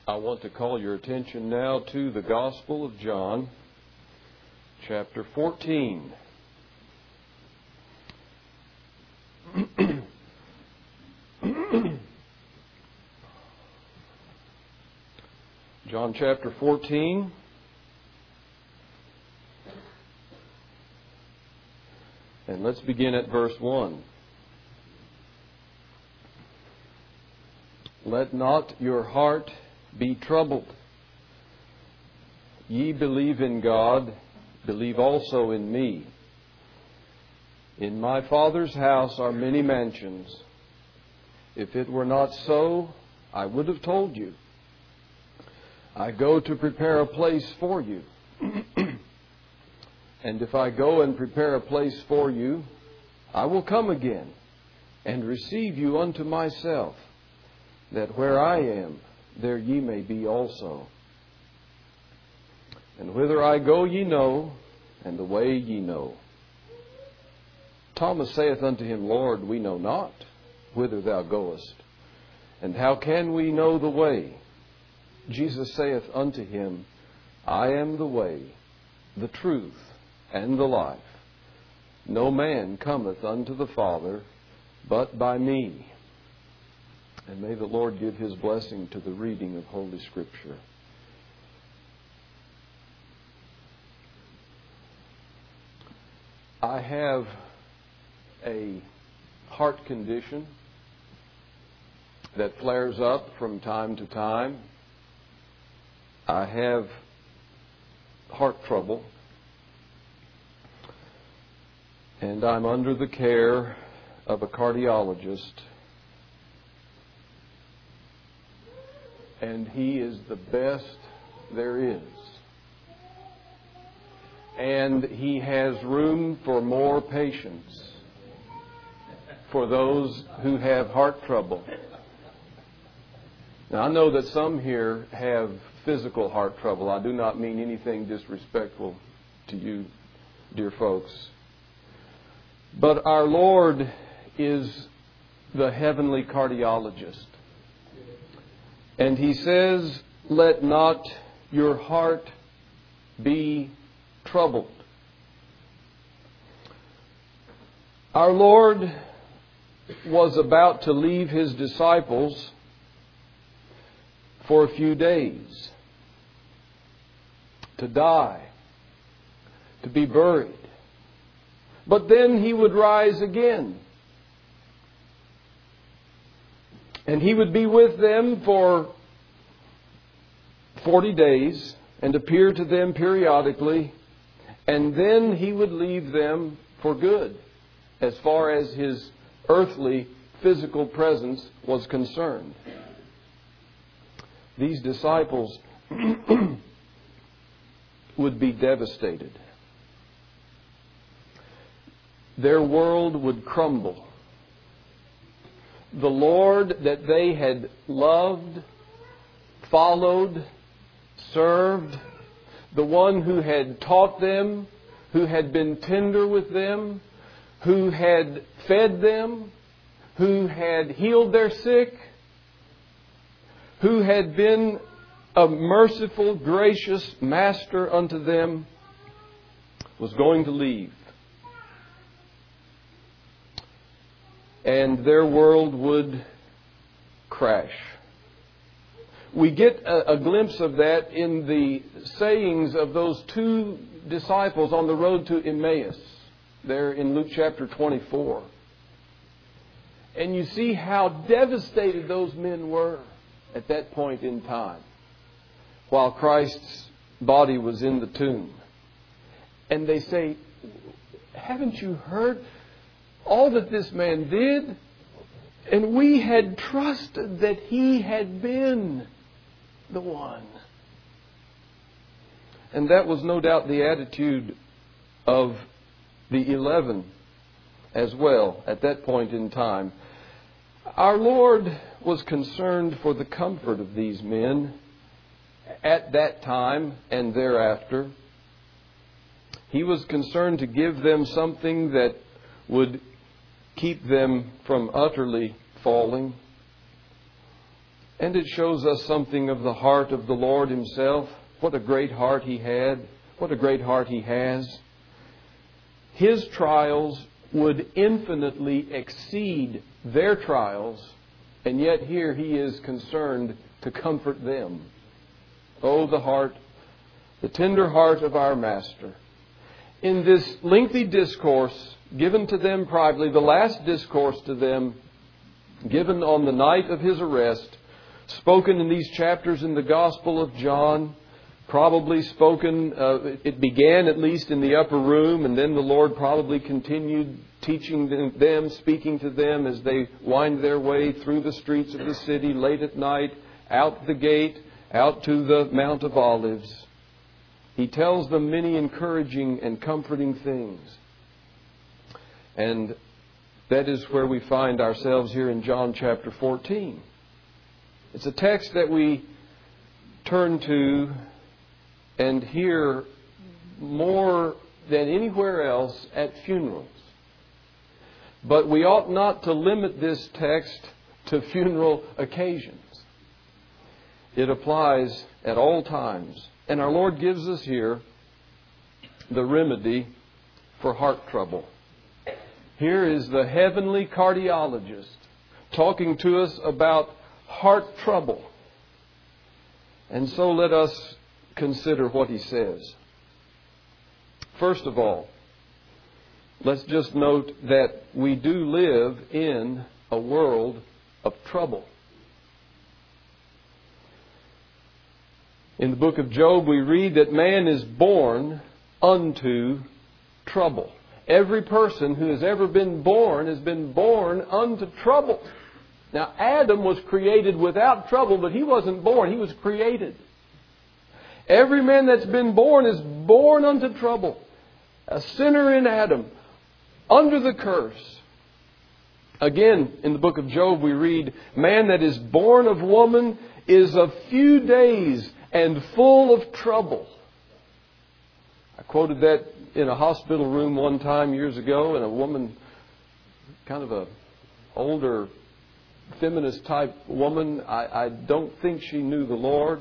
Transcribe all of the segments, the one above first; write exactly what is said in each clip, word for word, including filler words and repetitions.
I want to call your attention now to the Gospel of John, chapter fourteen. John chapter fourteen. And let's begin at verse one. Let not your heart be troubled. Ye believe in God, believe also in me. In my Father's house are many mansions. If it were not so, I would have told you. I go to prepare a place for you. And if I go and prepare a place for you, I will come again and receive you unto myself, that where I am, there ye may be also. And whither I go ye know, and the way ye know. Thomas saith unto him, Lord, we know not whither thou goest, and how can we know the way? Jesus saith unto him, I am the way, the truth, and the life. No man cometh unto the Father but by me. And may the Lord give His blessing to the reading of Holy Scripture. I have a heart condition that flares up from time to time. I have heart trouble. And I'm under the care of a cardiologist. And he is the best there is. And he has room for more patients for those who have heart trouble. Now, I know that some here have physical heart trouble. I do not mean anything disrespectful to you, dear folks. But our Lord is the heavenly cardiologist. And He says, let not your heart be troubled. Our Lord was about to leave His disciples for a few days, to die, to be buried. But then He would rise again. And He would be with them for forty days and appear to them periodically. And then He would leave them for good as far as His earthly physical presence was concerned. These disciples would be devastated. Their world would crumble. The Lord that they had loved, followed, served, the one who had taught them, who had been tender with them, who had fed them, who had healed their sick, who had been a merciful, gracious master unto them, was going to leave. And their world would crash. We get a, a glimpse of that in the sayings of those two disciples on the road to Emmaus, there in Luke chapter twenty-four. And you see how devastated those men were at that point in time, while Christ's body was in the tomb. And they say, haven't you heard all that this man did? And we had trusted that he had been the one. And that was no doubt the attitude of the eleven as well at that point in time. Our Lord was concerned for the comfort of these men at that time and thereafter. He was concerned to give them something that would keep them from utterly falling. And it shows us something of the heart of the Lord Himself. What a great heart He had. What a great heart He has. His trials would infinitely exceed their trials, and yet here He is concerned to comfort them. Oh, the heart, the tender heart of our Master. In this lengthy discourse given to them privately, the last discourse to them given on the night of His arrest, spoken in these chapters in the Gospel of John, probably spoken, uh, it began at least in the upper room, and then the Lord probably continued teaching them, speaking to them as they wind their way through the streets of the city late at night, out the gate, out to the Mount of Olives. He tells them many encouraging and comforting things. And that is where we find ourselves here in John chapter fourteen. It's a text that we turn to and hear more than anywhere else at funerals. But we ought not to limit this text to funeral occasions. It applies at all times. And our Lord gives us here the remedy for heart trouble. Here is the heavenly cardiologist talking to us about heart trouble. And so let us consider what He says. First of all, let's just note that we do live in a world of trouble. In the book of Job, we read that man is born unto trouble. Every person who has ever been born has been born unto trouble. Now, Adam was created without trouble, but he wasn't born. He was created. Every man that's been born is born unto trouble. A sinner in Adam, under the curse. Again, in the book of Job, we read, man that is born of woman is of few days and full of trouble. I quoted that in a hospital room one time years ago, and a woman, kind of a older feminist type woman, I, I don't think she knew the Lord.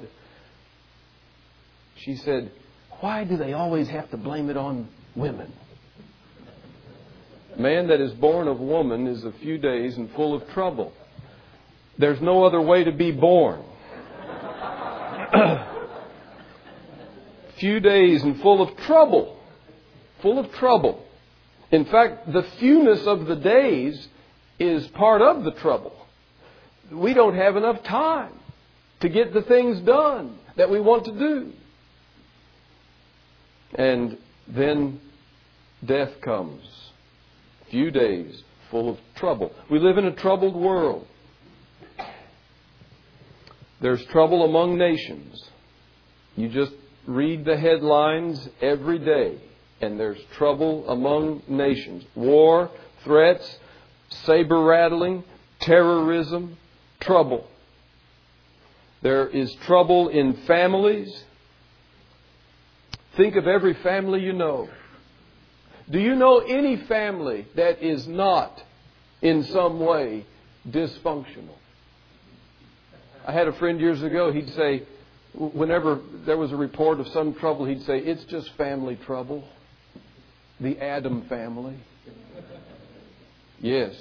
She said, why do they always have to blame it on women? Man that is born of woman is a few days and full of trouble. There's no other way to be born. Few days and full of trouble. Full of trouble. In fact, the fewness of the days is part of the trouble. We don't have enough time to get the things done that we want to do. And then death comes. Few days full of trouble. We live in a troubled world. There's trouble among nations. You just read the headlines every day, and there's trouble among nations. War, threats, saber rattling, terrorism, trouble. There is trouble in families. Think of every family you know. Do you know any family that is not in some way dysfunctional? I had a friend years ago, he'd say, whenever there was a report of some trouble, he'd say, it's just family trouble. The Adam family. Yes.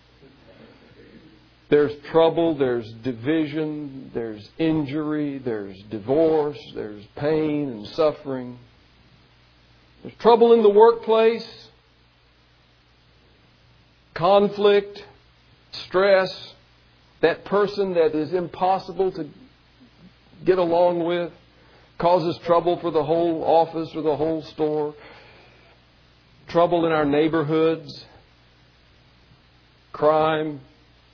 There's trouble, there's division, there's injury, there's divorce, there's pain and suffering. There's trouble in the workplace, conflict, stress, that person that is impossible to get along with, causes trouble for the whole office or the whole store. Trouble in our neighborhoods, crime,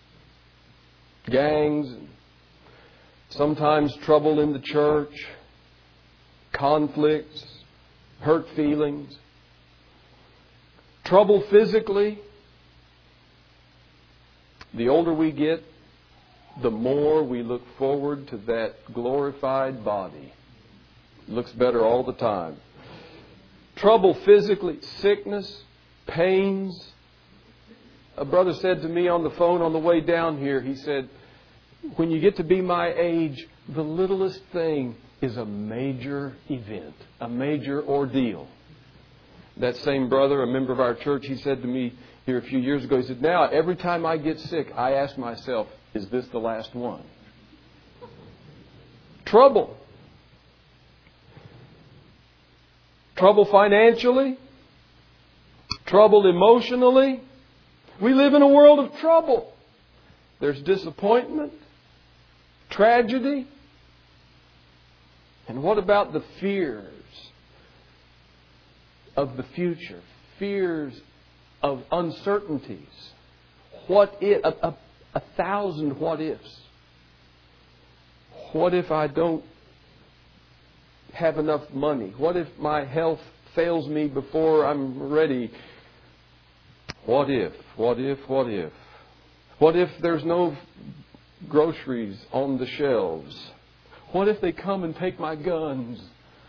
gangs, sometimes trouble in the church, conflicts, hurt feelings, trouble physically. The older we get, the more we look forward to that glorified body. It looks better all the time. Trouble physically, sickness, pains. A brother said to me on the phone on the way down here, he said, When you get to be my age, the littlest thing is a major event, a major ordeal. That same brother, a member of our church, he said to me here a few years ago, he said, now every time I get sick, I ask myself, is this the last one? Trouble. Trouble financially. Trouble emotionally. We live in a world of trouble. There's disappointment, tragedy. And what about the fears of the future? Fears of uncertainties. What if? A, a, a thousand what ifs. What if I don't have enough money? What if my health fails me before I'm ready? What if? What if? What if? What if there's no groceries on the shelves? What if they come and take my guns?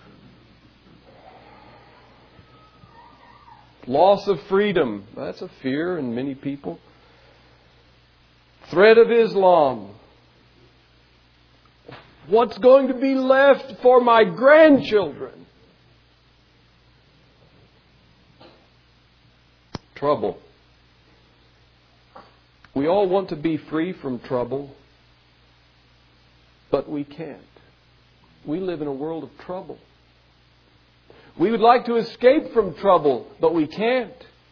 Loss of freedom. That's a fear in many people. Threat of Islam. What's going to be left for my grandchildren? Trouble. We all want to be free from trouble, but we can't. We live in a world of trouble. We would like to escape from trouble, but we can't.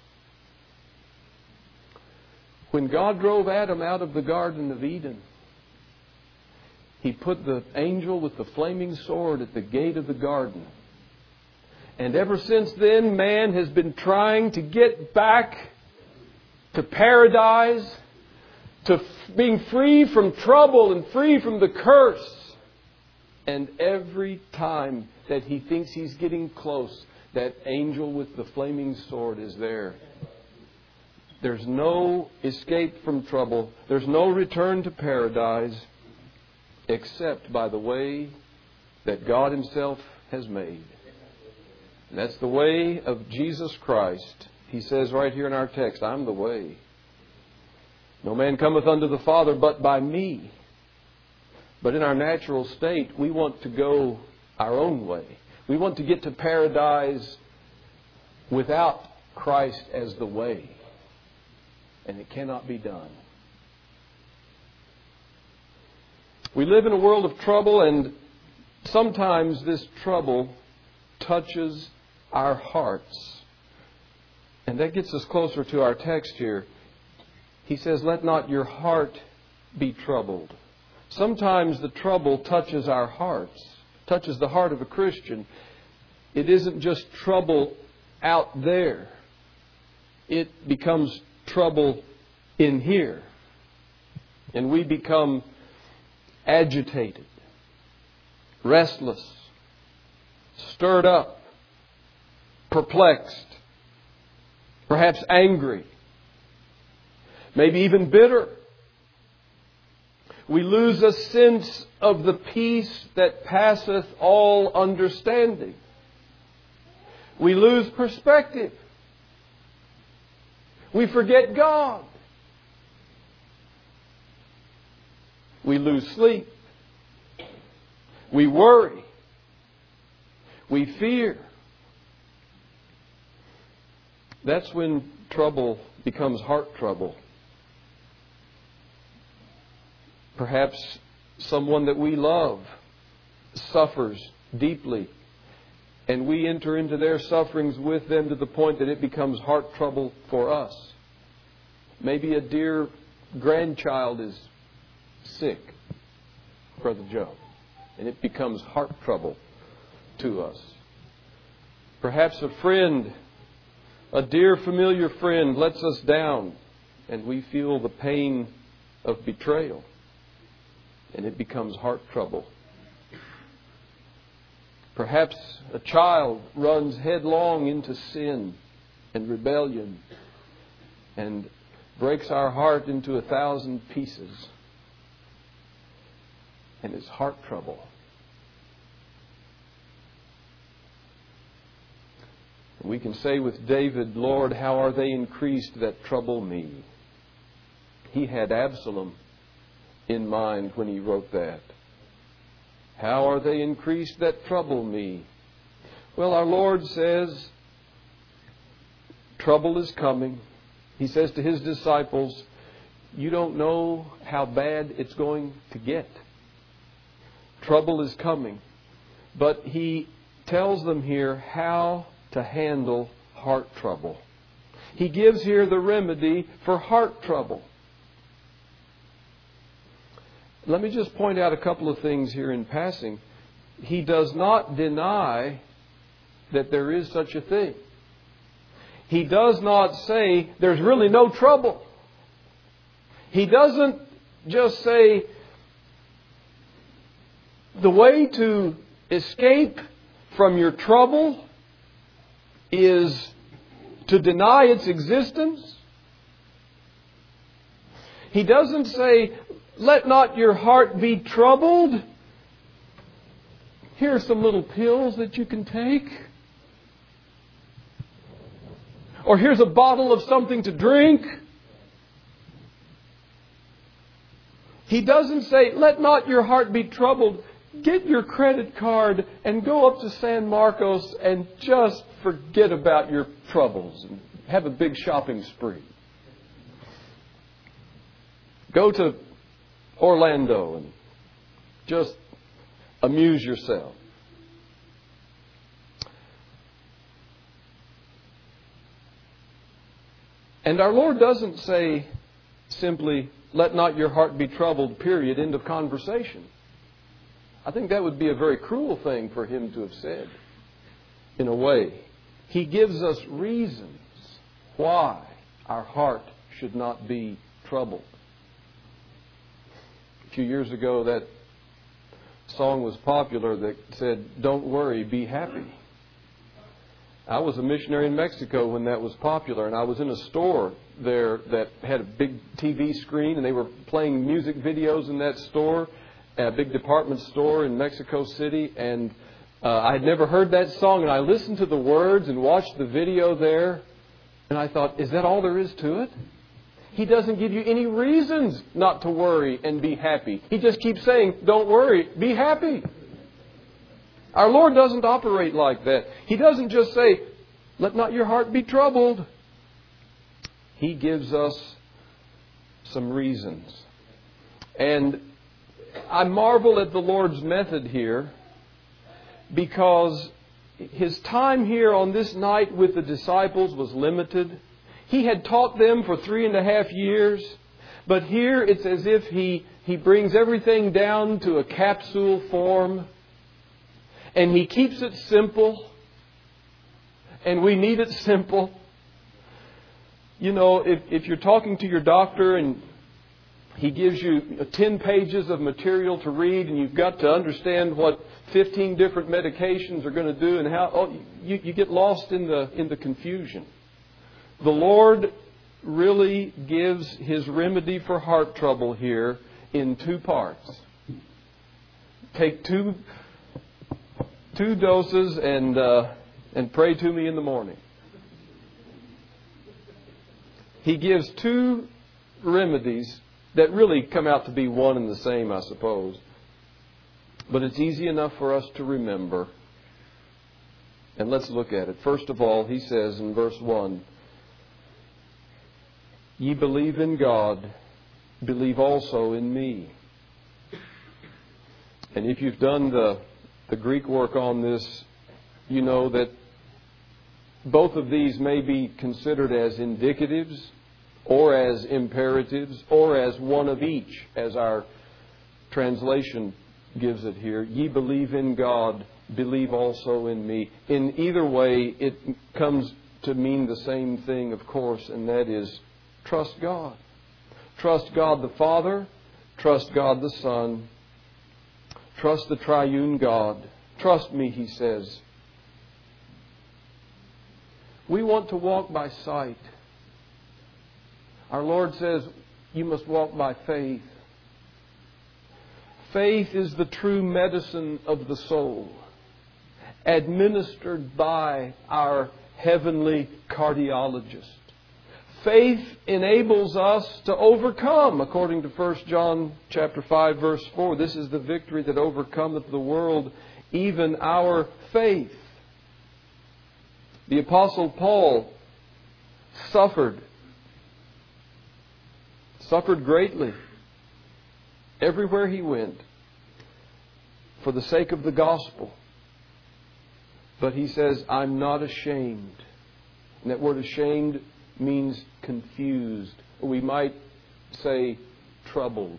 When God drove Adam out of the Garden of Eden, He put the angel with the flaming sword at the gate of the garden. And ever since then, man has been trying to get back to paradise, to being free from trouble and free from the curse. And every time that he thinks he's getting close, that angel with the flaming sword is there. There's no escape from trouble. There's no return to paradise except by the way that God Himself has made. And that's the way of Jesus Christ. He says right here in our text, I'm the way. No man cometh unto the Father but by me. But in our natural state, we want to go our own way. We want to get to paradise without Christ as the way. And it cannot be done. We live in a world of trouble, and sometimes this trouble touches our hearts. And that gets us closer to our text here. He says, let not your heart be troubled. Sometimes the trouble touches our hearts, touches the heart of a Christian. It isn't just trouble out there. It becomes trouble in here. And we become agitated, restless, stirred up, perplexed, perhaps angry, maybe even bitter. We lose a sense of the peace that passeth all understanding. We lose perspective. We forget God. We lose sleep. We worry. We fear. That's when trouble becomes heart trouble. Perhaps someone that we love suffers deeply, and we enter into their sufferings with them to the point that it becomes heart trouble for us. Maybe a dear grandchild is sick, Brother Joe, and it becomes heart trouble to us. Perhaps a friend, a dear familiar friend, lets us down, and we feel the pain of betrayal. And it becomes heart trouble. Perhaps a child runs headlong into sin and rebellion and breaks our heart into a thousand pieces. And it's heart trouble. We can say with David, Lord, how are they increased that trouble me? He had Absalom in mind when He wrote that. How are they increased that trouble me? Well, our Lord says, trouble is coming. He says to His disciples, you don't know how bad it's going to get. Trouble is coming. But He tells them here how to handle heart trouble. He gives here the remedy for heart trouble. Let me just point out a couple of things here in passing. He does not deny that there is such a thing. He does not say there's really no trouble. He doesn't just say the way to escape from your trouble is to deny its existence. He doesn't say, let not your heart be troubled. Here are some little pills that you can take. Or here's a bottle of something to drink. He doesn't say, let not your heart be troubled. Get your credit card and go up to San Marcos and just forget about your troubles and have a big shopping spree. Go to Orlando and just amuse yourself. And our Lord doesn't say simply, let not your heart be troubled, period, end of conversation. I think that would be a very cruel thing for Him to have said, in a way. He gives us reasons why our heart should not be troubled. A few years ago, that song was popular that said, don't worry, be happy. I was a missionary in Mexico when that was popular, and I was in a store there that had a big T V screen, and they were playing music videos in that store, a big department store in Mexico City, and uh, I had never heard that song, and I listened to the words and watched the video there, and I thought, is that all there is to it? He doesn't give you any reasons not to worry and be happy. He just keeps saying, don't worry, be happy. Our Lord doesn't operate like that. He doesn't just say, let not your heart be troubled. He gives us some reasons. And I marvel at the Lord's method here, because His time here on this night with the disciples was limited. He had taught them for three and a half years. But here it's as if He, he brings everything down to a capsule form. And He keeps it simple. And we need it simple. You know, if, if you're talking to your doctor and he gives you ten pages of material to read, and you've got to understand what fifteen different medications are going to do and how, oh, you, you get lost in the in the confusion. The Lord really gives His remedy for heart trouble here in two parts. Take two two doses and uh, and pray to me in the morning. He gives two remedies that really come out to be one and the same, I suppose. But it's easy enough for us to remember. And let's look at it. First of all, He says in verse one, ye believe in God, believe also in me. And if you've done the, the Greek work on this, you know that both of these may be considered as indicatives, or as imperatives, or as one of each, as our translation gives it here. Ye believe in God, believe also in me. In either way, it comes to mean the same thing, of course, and that is trust God. Trust God the Father, trust God the Son, trust the triune God. Trust me, He says. We want to walk by sight. Our Lord says, you must walk by faith. Faith is the true medicine of the soul, administered by our heavenly cardiologist. Faith enables us to overcome, according to First John chapter five, verse four. This is the victory that overcometh the world, even our faith. The Apostle Paul suffered, suffered greatly everywhere he went for the sake of the gospel. But he says, I'm not ashamed. And that word ashamed means confused. We might say troubled.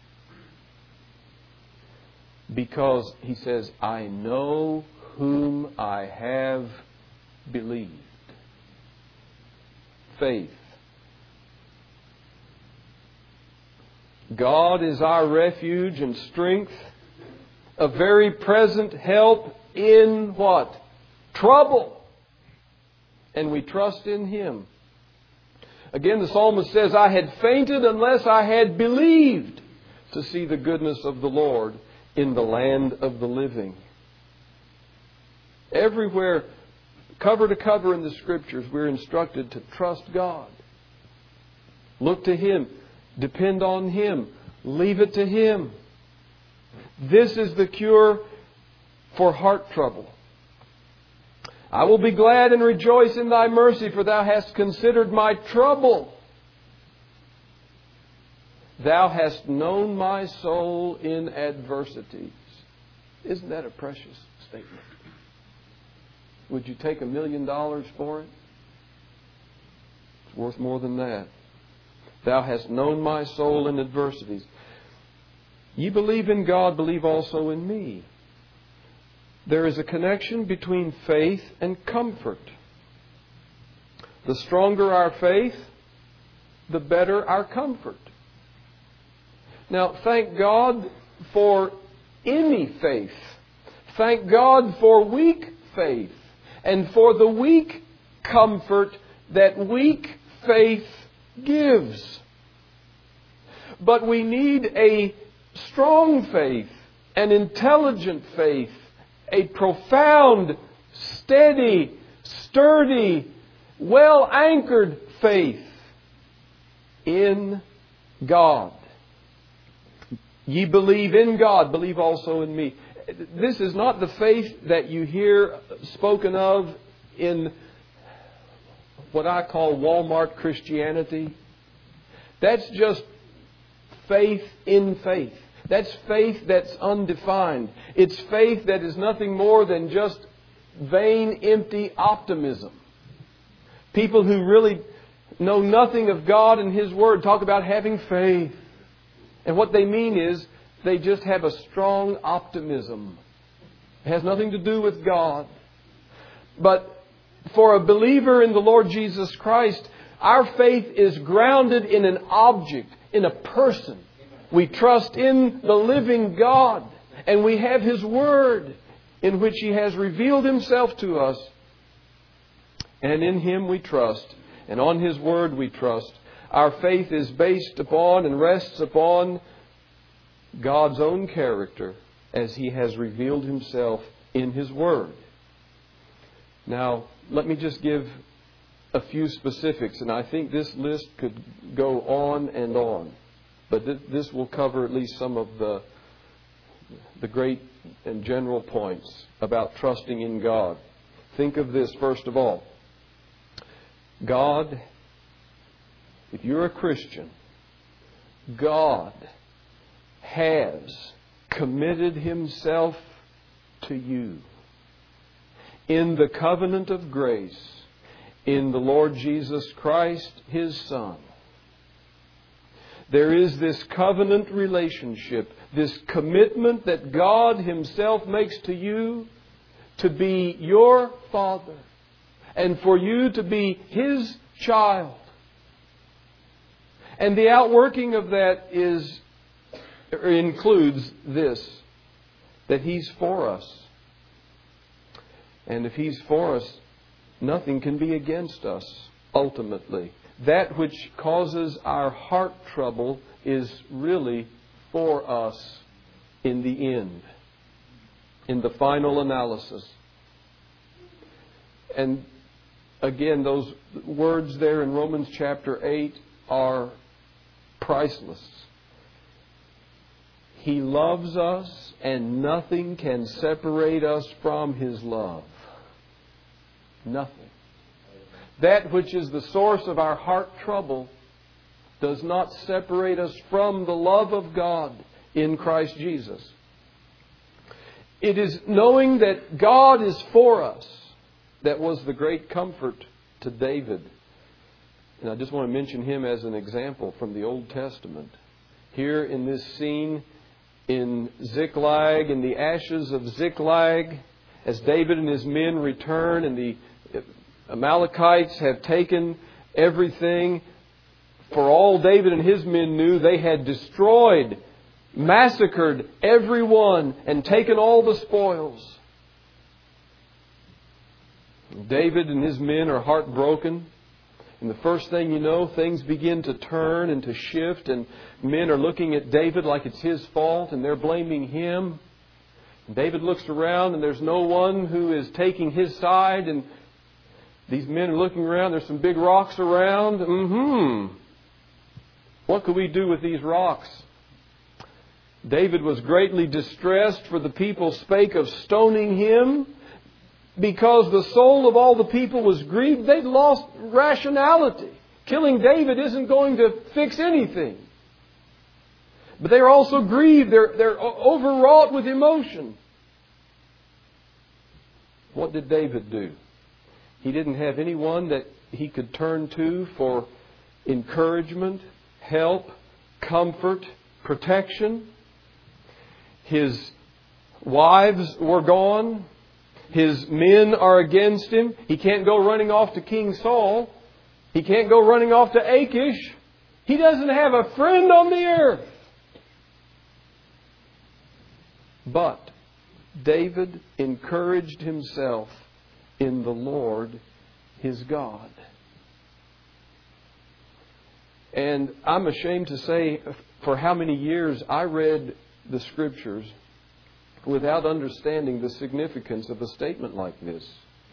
Because he says, I know whom I have believed. Faith. God is our refuge and strength, a very present help in what? Trouble. And we trust in Him. Again, the psalmist says, I had fainted unless I had believed to see the goodness of the Lord in the land of the living. Everywhere, cover to cover in the Scriptures, we're instructed to trust God. Look to Him. Depend on Him. Leave it to Him. This is the cure for heart trouble. I will be glad and rejoice in Thy mercy, for Thou hast considered my trouble. Thou hast known my soul in adversities. Isn't that a precious statement? Would you take a million dollars for it? It's worth more than that. Thou hast known my soul in adversities. Ye believe in God, believe also in me. There is a connection between faith and comfort. The stronger our faith, the better our comfort. Now, thank God for any faith. Thank God for weak faith. And for the weak comfort that weak faith gives. But we need a strong faith, an intelligent faith, a profound, steady, sturdy, well-anchored faith in God. Ye believe in God, believe also in me. This is not the faith that you hear spoken of in what I call Walmart Christianity. That's just faith in faith. That's faith that's undefined. It's faith that is nothing more than just vain, empty optimism. People who really know nothing of God and His Word talk about having faith. And what they mean is they just have a strong optimism. It has nothing to do with God. But for a believer in the Lord Jesus Christ, our faith is grounded in an object, in a person. We trust in the living God. And we have His Word in which He has revealed Himself to us. And in Him we trust. And on His Word we trust. Our faith is based upon and rests upon God's own character as He has revealed Himself in His Word. Now, let me just give a few specifics, and I think this list could go on and on. But th- this will cover at least some of the, the great and general points about trusting in God. Think of this first of all. God, if you're a Christian, God has committed Himself to you in the covenant of grace in the Lord Jesus Christ, His Son. There is this covenant relationship, this commitment that God Himself makes to you to be your Father and for you to be His child. And the outworking of that is includes this, that He's for us. And if He's for us, nothing can be against us, ultimately. That which causes our heart trouble is really for us in the end, in the final analysis. And again, those words there in Romans chapter eight are priceless. He loves us, and nothing can separate us from His love. Nothing. That which is the source of our heart trouble does not separate us from the love of God in Christ Jesus. It is knowing that God is for us that was the great comfort to David. And I just want to mention him as an example from the Old Testament. Here in this scene in Ziklag, in the ashes of Ziklag, as David and his men return and the Amalekites have taken everything. For all David and his men knew, they had destroyed, massacred everyone and taken all the spoils. David and his men are heartbroken. And the first thing you know, things begin to turn and to shift. And men are looking at David like it's his fault and they're blaming him. And David looks around and there's no one who is taking his side. And these men are looking around. There's some big rocks around. Mm-hmm. What could we do with these rocks? David was greatly distressed, for the people spake of stoning him, because the soul of all the people was grieved. They'd lost rationality. Killing David isn't going to fix anything. But they're also grieved. They're, they're overwrought with emotion. What did David do? He didn't have anyone that he could turn to for encouragement, help, comfort, protection. His wives were gone. His men are against him. He can't go running off to King Saul. He can't go running off to Achish. He doesn't have a friend on the earth. But David encouraged himself in the Lord his God. And I'm ashamed to say for how many years I read the Scriptures without understanding the significance of a statement like this.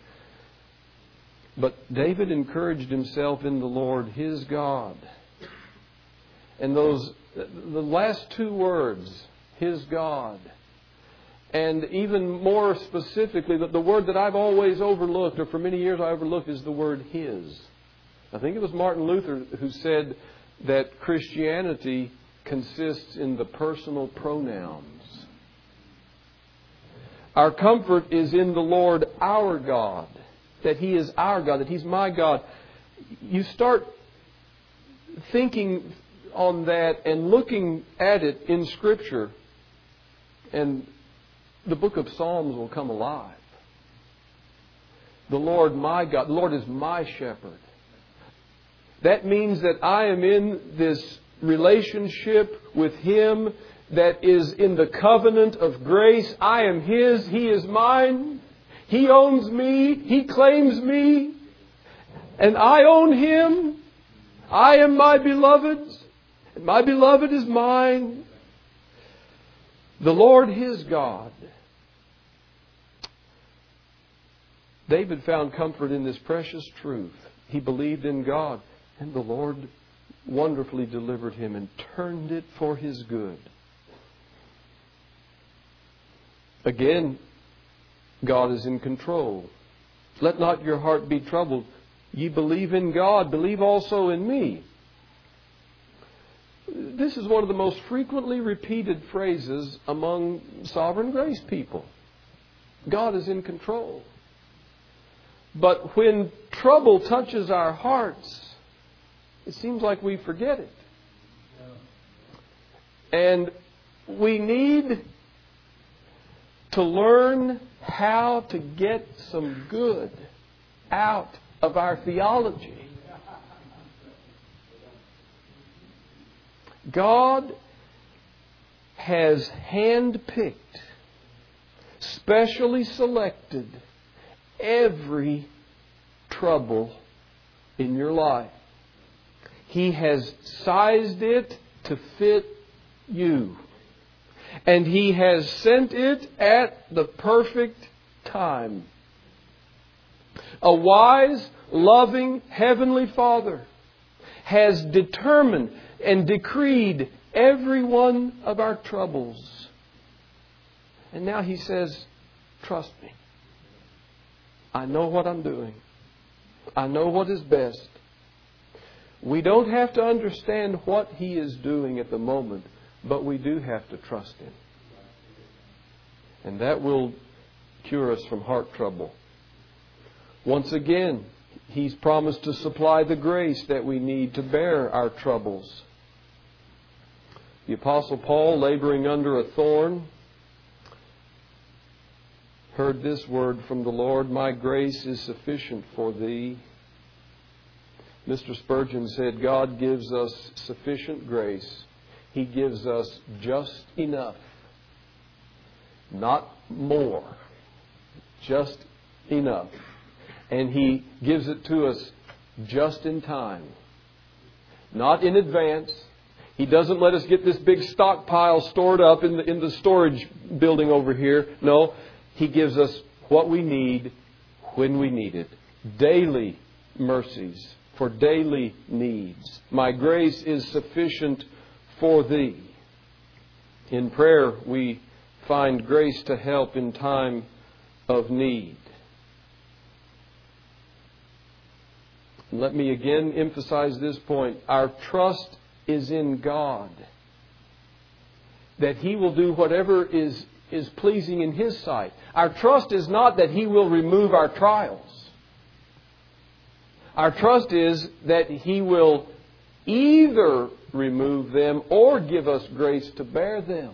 But David encouraged himself in the Lord his God. And those, the last two words, his God. And even more specifically, the, the word that I've always overlooked, or for many years I overlooked, is the word his. I think it was Martin Luther who said that Christianity consists in the personal pronouns. Our comfort is in the Lord our God, that He is our God, that He's my God. You start thinking on that and looking at it in Scripture, and the book of Psalms will come alive. The Lord my God, the Lord is my shepherd. That means that I am in this relationship with Him that is in the covenant of grace. I am His, He is mine. He owns me, He claims me, and I own Him. I am my beloved's, and my beloved is mine. The Lord his God. David found comfort in this precious truth. He believed in God, and the Lord wonderfully delivered him and turned it for his good. Again, God is in control. Let not your heart be troubled. Ye believe in God, believe also in me. This is one of the most frequently repeated phrases among Sovereign Grace people. God is in control. But when trouble touches our hearts, it seems like we forget it. And we need to learn how to get some good out of our theology. God has handpicked, specially selected every trouble in your life. He has sized it to fit you. And He has sent it at the perfect time A wise, loving, heavenly Father has determined and decreed every one of our troubles. And now He says, trust me. I know what I'm doing. I know what is best. We don't have to understand what He is doing at the moment, but we do have to trust Him. And that will cure us from heart trouble. Once again, He's promised to supply the grace that we need to bear our troubles. The Apostle Paul, laboring under a thorn, heard this word from the Lord, "My grace is sufficient for thee." Mister Spurgeon said, God gives us sufficient grace. He gives us just enough. Not more. Just enough. And He gives it to us just in time. Not in advance. He doesn't let us get this big stockpile stored up in the, in the storage building over here. No, He gives us what we need when we need it. Daily mercies for daily needs. My grace is sufficient for thee. In prayer, we find grace to help in time of need. Let me again emphasize this point. Our trust is in God. That He will do whatever is, is pleasing in His sight. Our trust is not that He will remove our trials. Our trust is that He will either remove them or give us grace to bear them.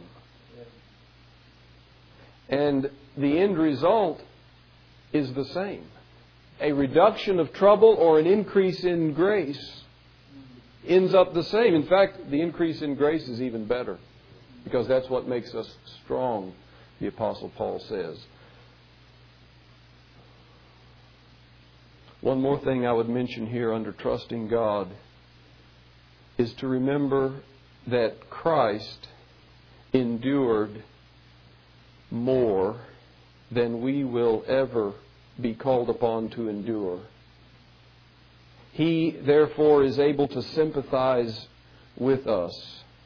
And the end result is the same. A reduction of trouble or an increase in grace ends up the same. In fact, the increase in grace is even better, because that's what makes us strong, the Apostle Paul says. One more thing I would mention here under trusting God is to remember that Christ endured more than we will ever be called upon to endure. He, therefore, is able to sympathize with us.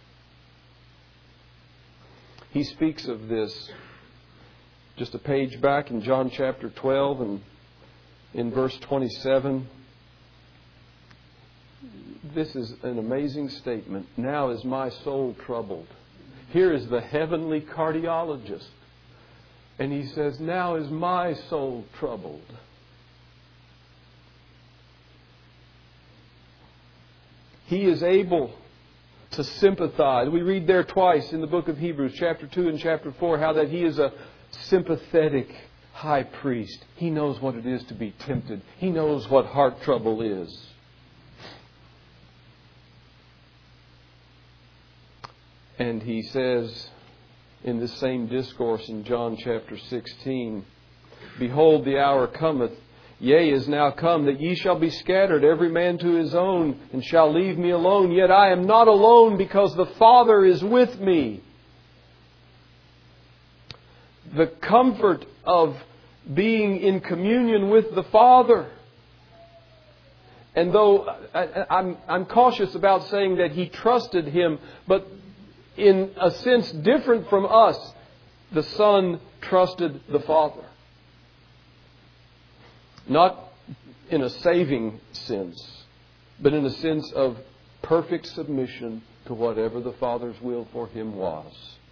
He speaks of this just a page back in John chapter twelve and in verse twenty-seven. This is an amazing statement. Now is my soul troubled. Here is the heavenly cardiologist. And He says, now is my soul troubled. He is able to sympathize. We read there twice in the book of Hebrews, chapter two and chapter four, how that He is a sympathetic high priest. He knows what it is to be tempted. He knows what heart trouble is. And He says in this same discourse in John chapter sixteen, behold, the hour cometh, yea, is now come, that ye shall be scattered, every man to his own, and shall leave me alone. Yet I am not alone, because the Father is with me. The comfort of being in communion with the Father. And though I, I'm, I'm cautious about saying that He trusted Him, but in a sense different from us, the Son trusted the Father. Not in a saving sense, but in a sense of perfect submission to whatever the Father's will for him was.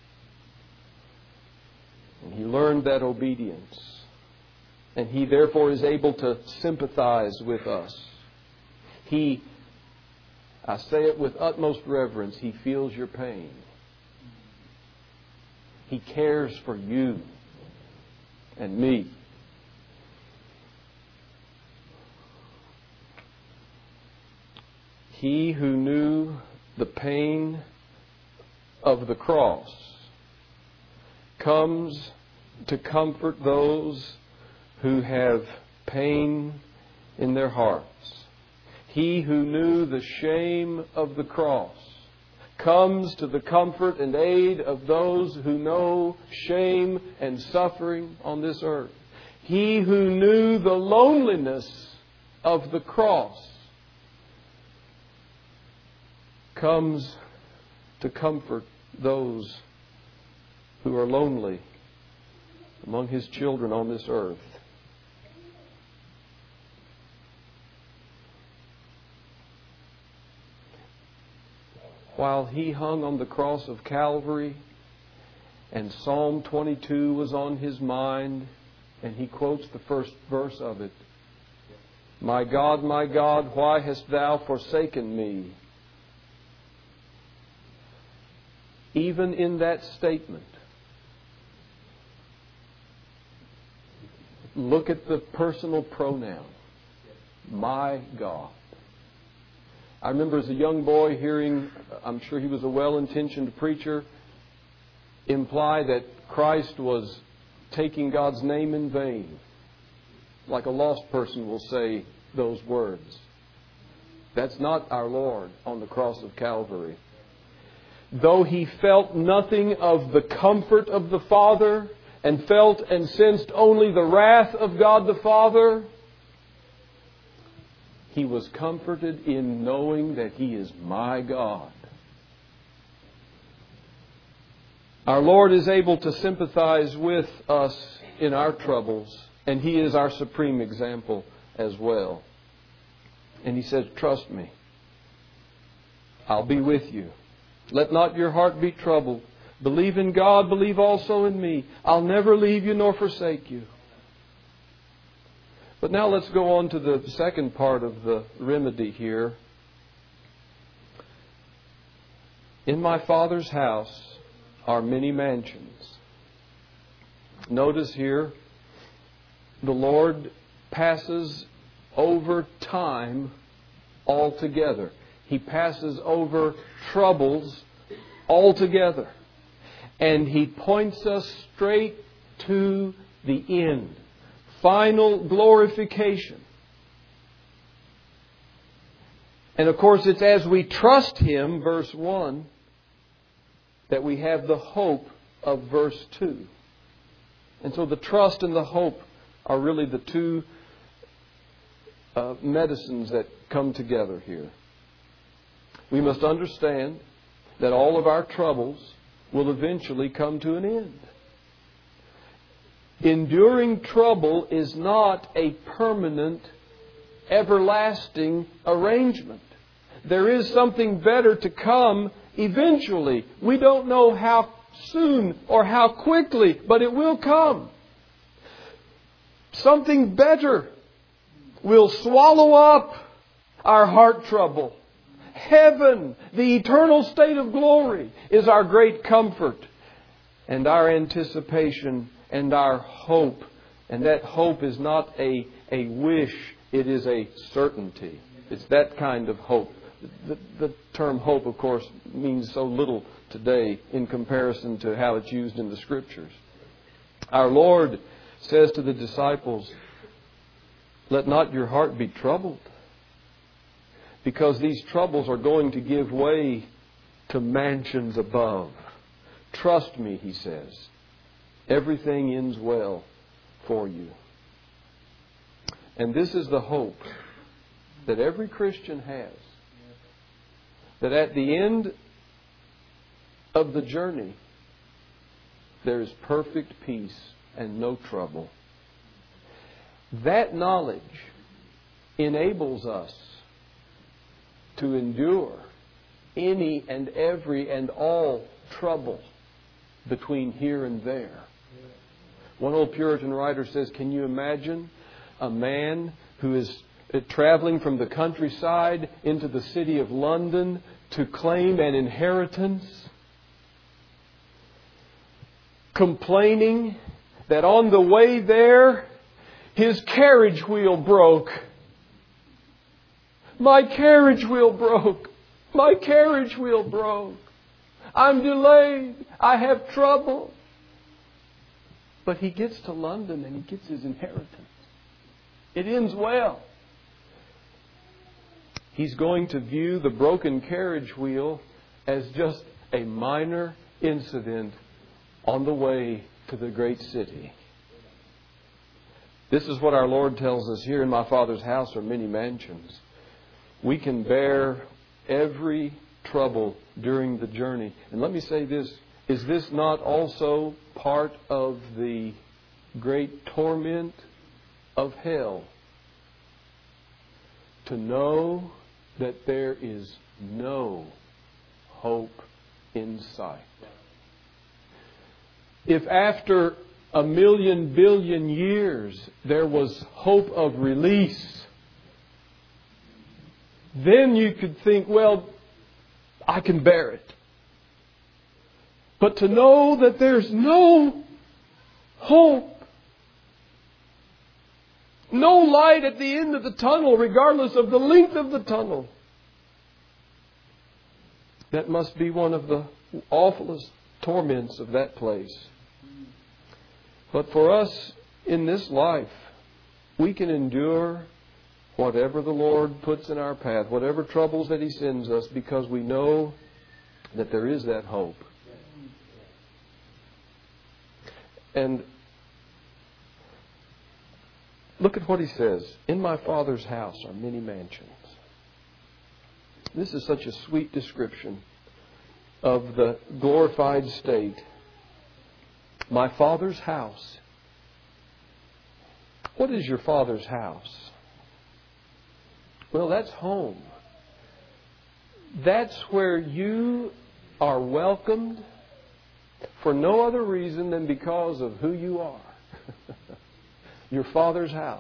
And he learned that obedience. And he therefore is able to sympathize with us. He, I say it with utmost reverence, He feels your pain. He cares for you and me. He who knew the pain of the cross comes to comfort those who have pain in their hearts. He who knew the shame of the cross comes to the comfort and aid of those who know shame and suffering on this earth. He who knew the loneliness of the cross comes to comfort those who are lonely among His children on this earth. While He hung on the cross of Calvary and Psalm twenty-two was on His mind, and He quotes the first verse of it, "My God, my God, why hast Thou forsaken me?" Even in that statement, look at the personal pronoun, my God. I remember as a young boy hearing, I'm sure he was a well-intentioned preacher, imply that Christ was taking God's name in vain. Like a lost person will say those words. That's not our Lord on the cross of Calvary. Though He felt nothing of the comfort of the Father and felt and sensed only the wrath of God the Father, He was comforted in knowing that He is my God. Our Lord is able to sympathize with us in our troubles, and He is our supreme example as well. And He says, trust me. I'll be with you. Let not your heart be troubled. Believe in God, believe also in me. I'll never leave you nor forsake you. But now let's go on to the second part of the remedy here. In my Father's house are many mansions. Notice here, the Lord passes over time altogether. He passes over troubles altogether. And He points us straight to the end. Final glorification. And of course, it's as we trust Him, verse one, that we have the hope of verse two. And so the trust and the hope are really the two uh, medicines that come together here. We must understand that all of our troubles will eventually come to an end. Enduring trouble is not a permanent, everlasting arrangement. There is something better to come eventually. We don't know how soon or how quickly, but it will come. Something better will swallow up our heart trouble. Heaven, the eternal state of glory, is our great comfort and our anticipation and our hope. And that hope is not a, a wish, it is a certainty. It's that kind of hope. The, the term hope, of course, means so little today in comparison to how it's used in the Scriptures. Our Lord says to the disciples, let not your heart be troubled, because these troubles are going to give way to mansions above. Trust me, He says. Everything ends well for you. And this is the hope that every Christian has. That at the end of the journey, there is perfect peace and no trouble. That knowledge enables us to endure any and every and all trouble between here and there. One old Puritan writer says, can you imagine a man who is traveling from the countryside into the city of London to claim an inheritance, complaining that on the way there his carriage wheel broke. My carriage wheel broke. My carriage wheel broke. I'm delayed. I have trouble. But he gets to London and he gets his inheritance. It ends well. He's going to view the broken carriage wheel as just a minor incident on the way to the great city. This is what our Lord tells us here. In my Father's house are many mansions. We can bear every trouble during the journey. And let me say this. Is this not also part of the great torment of hell? To know that there is no hope in sight. If after a million billion years there was hope of release, then you could think, well, I can bear it. But to know that there's no hope, no light at the end of the tunnel, regardless of the length of the tunnel, that must be one of the awfulest torments of that place. But for us in this life, we can endure whatever the Lord puts in our path, whatever troubles that He sends us, because we know that there is that hope. And look at what He says. In my Father's house are many mansions. This is such a sweet description of the glorified state. My Father's house. What is your Father's house? Well, that's home. That's where you are welcomed for no other reason than because of who you are. Your Father's house.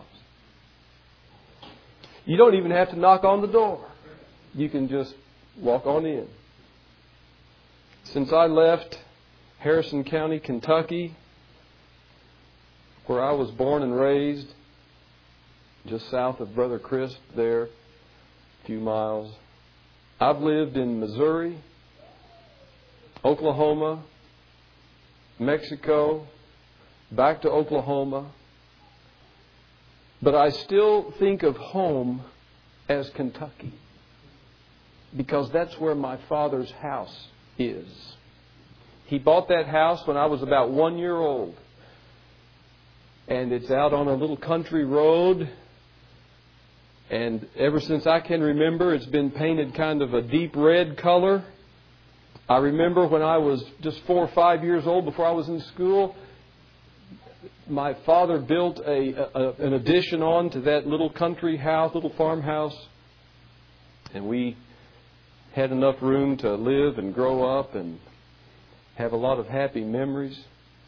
You don't even have to knock on the door. You can just walk on in. Since I left Harrison County, Kentucky, where I was born and raised, just south of Brother Crisp there, a few miles, I've lived in Missouri, Oklahoma, Mexico, back to Oklahoma. But I still think of home as Kentucky, because that's where my Father's house is. He bought that house when I was about one year old. And it's out on a little country road. And ever since I can remember, it's been painted kind of a deep red color. I remember when I was just four or five years old, before I was in school, my father built a, a an addition on to that little country house, little farmhouse. And we had enough room to live and grow up and have a lot of happy memories.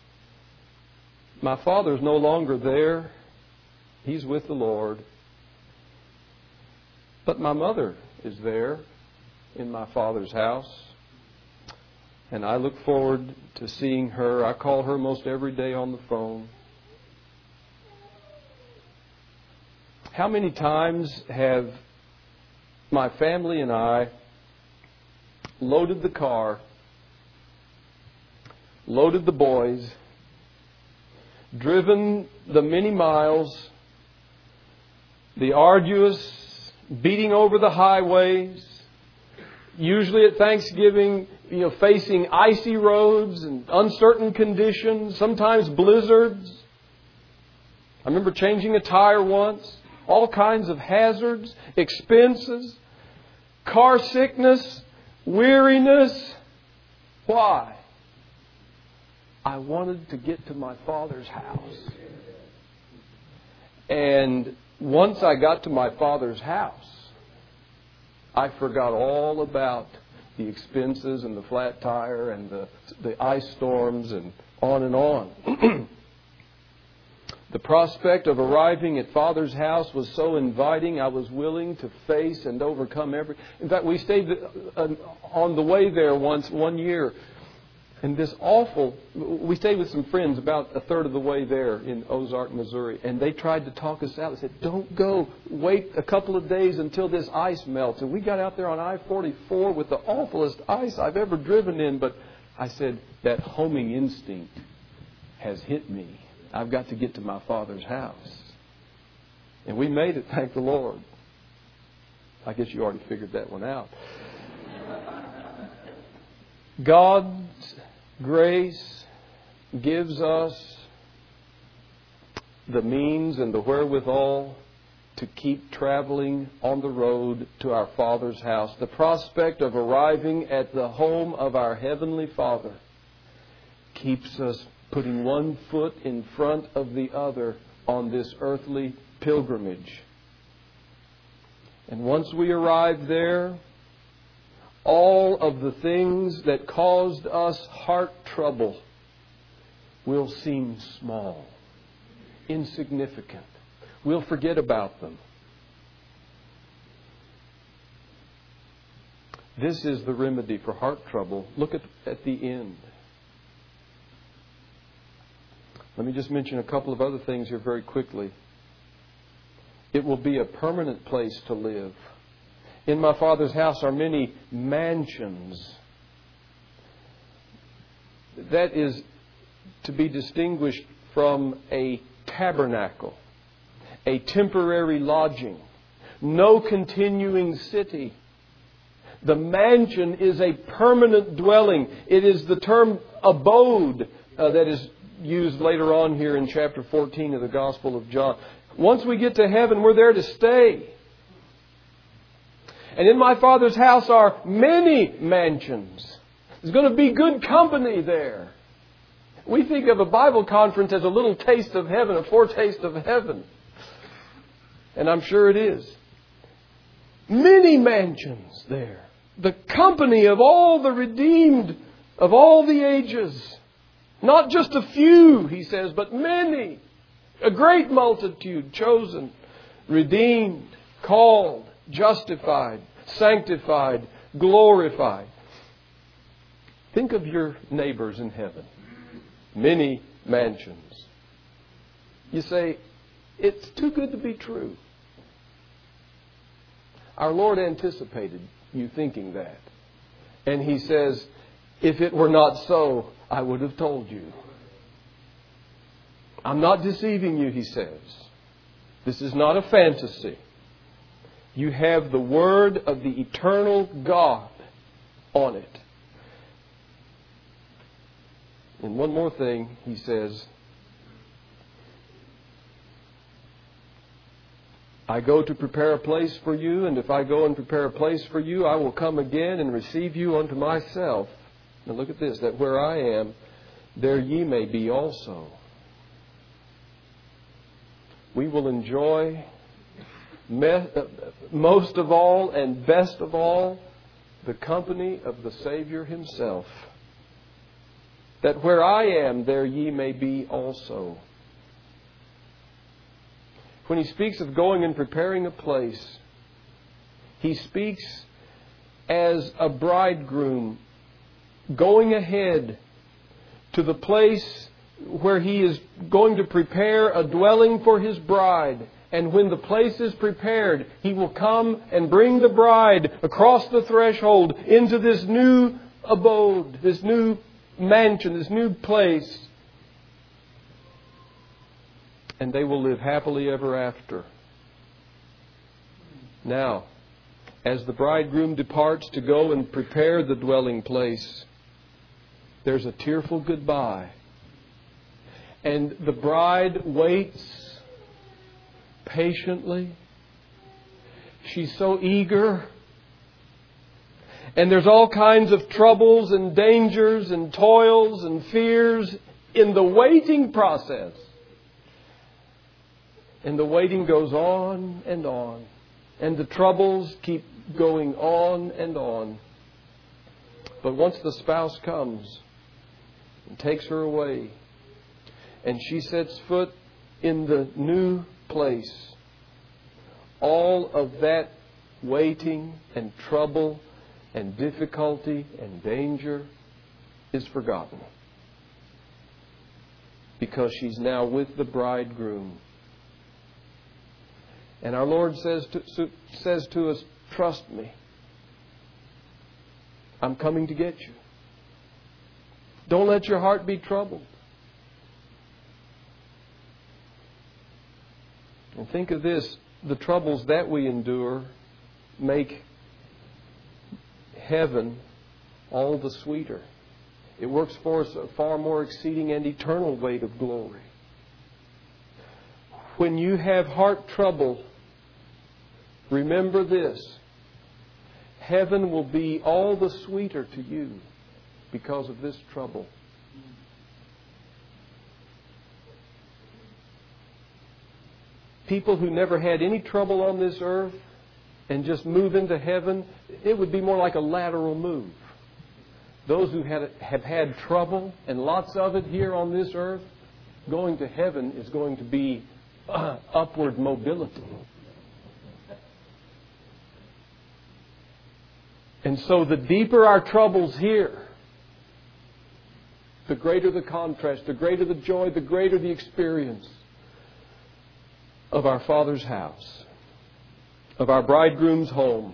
My father's no longer there. He's with the Lord. But my mother is there in my Father's house. And I look forward to seeing her. I call her most every day on the phone. How many times have my family and I loaded the car, loaded the boys, driven the many miles, the arduous beating over the highways, usually at Thanksgiving, you know, facing icy roads and uncertain conditions, sometimes blizzards. I remember changing a tire once, all kinds of hazards, expenses, car sickness, weariness. Why? I wanted to get to my Father's house. And once I got to my Father's house, I forgot all about the expenses and the flat tire and the, the ice storms and on and on. The prospect of arriving at Father's house was so inviting, I was willing to face and overcome every... In fact, we stayed on the way there once, one year. And this awful... We stayed with some friends about a third of the way there in Ozark, Missouri. And they tried to talk us out. They said, don't go. Wait a couple of days until this ice melts. And we got out there on I forty-four with the awfulest ice I've ever driven in. But I said, that homing instinct has hit me. I've got to get to my Father's house. And we made it, thank the Lord. I guess you already figured that one out. God's grace gives us the means and the wherewithal to keep traveling on the road to our Father's house. The prospect of arriving at the home of our Heavenly Father keeps us putting one foot in front of the other on this earthly pilgrimage. And once we arrive there, all of the things that caused us heart trouble will seem small, insignificant. We'll forget about them. This is the remedy for heart trouble. Look at, at the end. Let me just mention a couple of other things here very quickly. It will be a permanent place to live. In my Father's house are many mansions. That is to be distinguished from a tabernacle, a temporary lodging, no continuing city. The mansion is a permanent dwelling. It is the term abode uh, that is used later on here in chapter fourteen of the Gospel of John. Once we get to heaven, we're there to stay. And in my Father's house are many mansions. There's going to be good company there. We think of a Bible conference as a little taste of heaven, a foretaste of heaven. And I'm sure it is. Many mansions there. The company of all the redeemed of all the ages. Not just a few, he says, but many. A great multitude chosen, redeemed, called, justified, sanctified, glorified. Think of your neighbors in heaven. Many mansions. You say, it's too good to be true. Our Lord anticipated you thinking that. And He says, if it were not so, I would have told you. I'm not deceiving you, He says. This is not a fantasy. You have the Word of the eternal God on it. And one more thing, He says, I go to prepare a place for you, and if I go and prepare a place for you, I will come again and receive you unto myself. Now look at this, that where I am, there ye may be also. We will enjoy most of all and best of all the company of the Savior Himself. That where I am, there ye may be also. When He speaks of going and preparing a place, He speaks as a bridegroom going ahead to the place where He is going to prepare a dwelling for His bride. And when the place is prepared, He will come and bring the bride across the threshold into this new abode, this new mansion, this new place. And they will live happily ever after. Now, as the bridegroom departs to go and prepare the dwelling place, there's a tearful goodbye. And the bride waits patiently. She's so eager. And there's all kinds of troubles and dangers and toils and fears in the waiting process. And the waiting goes on and on. And the troubles keep going on and on. But once the spouse comes and takes her away, and she sets foot in the new place, all of that waiting and trouble and difficulty and danger is forgotten. Because she's now with the bridegroom. And our Lord says to, says to us, trust me. I'm coming to get you. Don't let your heart be troubled. And think of this, the troubles that we endure make heaven all the sweeter. It works for us a far more exceeding and eternal weight of glory. When you have heart trouble, remember this. Heaven will be all the sweeter to you because of this trouble. People who never had any trouble on this earth and just move into heaven, it would be more like a lateral move. Those who had, have had trouble, and lots of it here on this earth, going to heaven is going to be uh, upward mobility. And so the deeper our troubles here, the greater the contrast, the greater the joy, the greater the experience of our Father's house, of our bridegroom's home.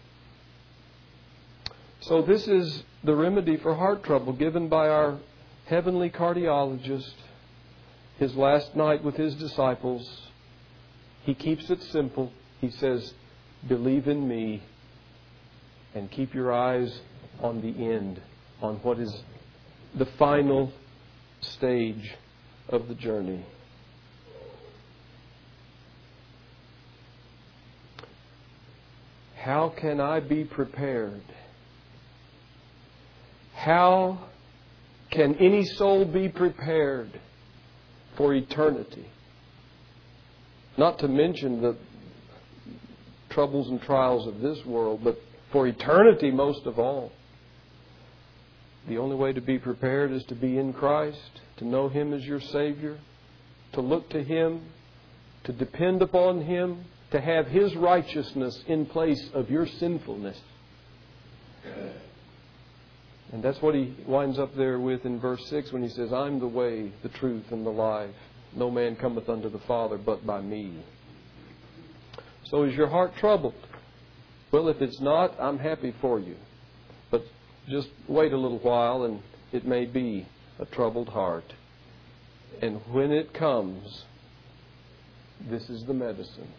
So this is the remedy for heart trouble given by our heavenly cardiologist. His last night with His disciples, He keeps it simple. He says, believe in me and keep your eyes on the end, on what is the final stage of the journey. How can I be prepared? How can any soul be prepared for eternity? Not to mention the troubles and trials of this world, but for eternity most of all. The only way to be prepared is to be in Christ, to know Him as your Savior, to look to Him, to depend upon Him, to have His righteousness in place of your sinfulness. And that's what he winds up there with in verse six when he says, I'm the way, the truth, and the life. No man cometh unto the Father but by me. So is your heart troubled? Well, if it's not, I'm happy for you. But just wait a little while and it may be a troubled heart. And when it comes, this is the medicine.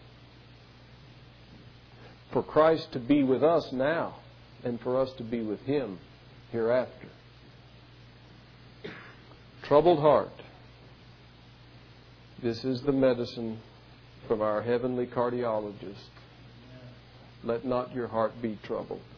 For Christ to be with us now and for us to be with Him hereafter. Troubled heart. This is the medicine from our heavenly cardiologist. Let not your heart be troubled.